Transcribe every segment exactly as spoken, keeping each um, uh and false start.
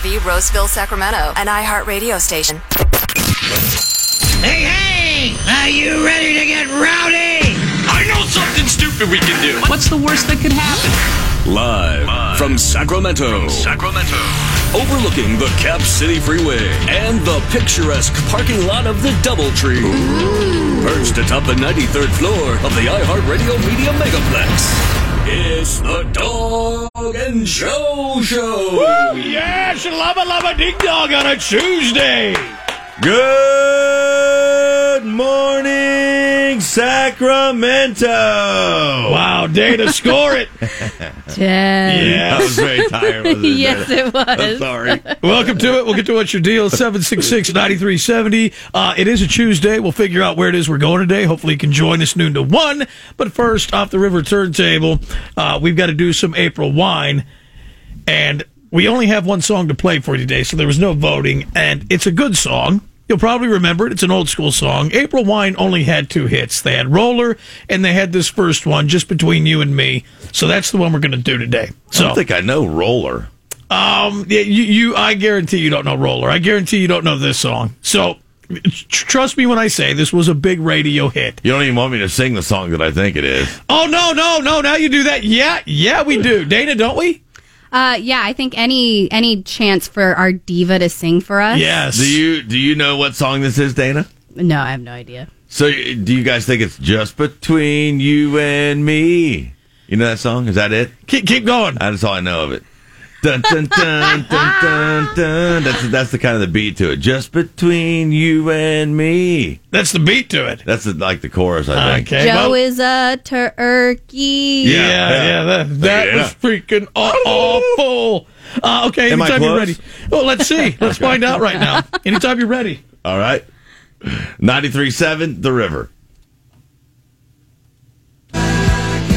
V, Roseville, Sacramento, an iHeart radio station. Hey, hey! Are you ready to get rowdy? I know something stupid we can do. What's the worst that could happen? Live, Live from Sacramento. From Sacramento. Overlooking the Cap City Freeway and the picturesque parking lot of the Doubletree. Ooh. Perched atop the ninety-third floor of the iHeartRadio Media Megaplex. It's the Dog and Joe Show. Woo, yes, lubba lubba ding dog on a Tuesday. Good morning, Sacramento. Wow, Dana, score it. Ten. Yeah, I was very tired. Wasn't it? Yes, it was. I'm sorry. Welcome to it. We'll get to what's your deal. seven six six, nine three seven zero. Uh, it is a Tuesday. We'll figure out where it is we're going today. Hopefully you can join us noon to one. But first, off the river turntable, uh, we've got to do some April wine. And we only have one song to play for you today, so there was no voting. And it's a good song. You'll probably remember it. It's an old school song. April Wine only had two hits. They had Roller, and they had this first one, Just Between You and Me. So that's the one we're going to do today. So, I don't think I know Roller. Um, yeah, you, you, I guarantee you don't know Roller. I guarantee you don't know this song. So tr- trust me when I say this was a big radio hit. You don't even want me to sing the song that I think it is. Oh, no, no, no. Now you do that. Yeah, yeah, we do. Dana, don't we? Uh, yeah, I think any any chance for our diva to sing for us. Yes. Do you do you know what song this is, Dana? No, I have no idea. So do you guys think it's Just Between You and Me? You know that song? Is that it? Keep, keep going. That's all I know of it. Dun, dun, dun, dun, dun, dun. That's, that's the kind of the beat to it. Just Between You and Me. That's the beat to it. That's the, like the chorus, I think. Okay. Joe well, is a turkey. Yeah, Yeah, yeah, yeah. that, that Yeah. was freaking aw- awful. Uh, okay, Am I anytime you're close? ready. Well, let's see. Let's find out right now. Anytime you're ready. All right. ninety-three point seven, The River.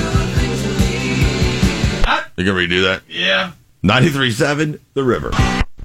You going to redo that? Yeah. ninety-three point seven, The River.